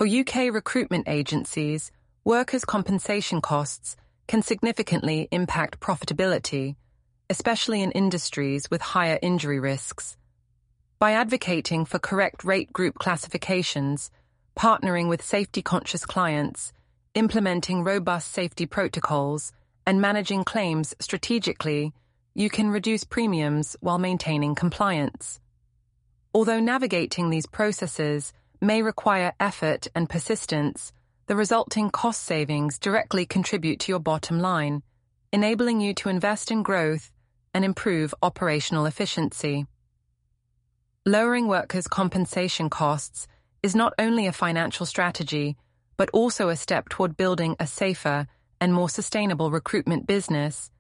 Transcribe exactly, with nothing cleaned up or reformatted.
For U K recruitment agencies, workers' compensation costs can significantly impact profitability, especially in industries with higher injury risks. By advocating for correct rate group classifications, partnering with safety-conscious clients, implementing robust safety protocols, and managing claims strategically, you can reduce premiums while maintaining compliance. Although navigating these processes may require effort and persistence, the resulting cost savings directly contribute to your bottom line, enabling you to invest in growth and improve operational efficiency. Lowering workers' compensation costs is not only a financial strategy, but also a step toward building a safer and more sustainable recruitment business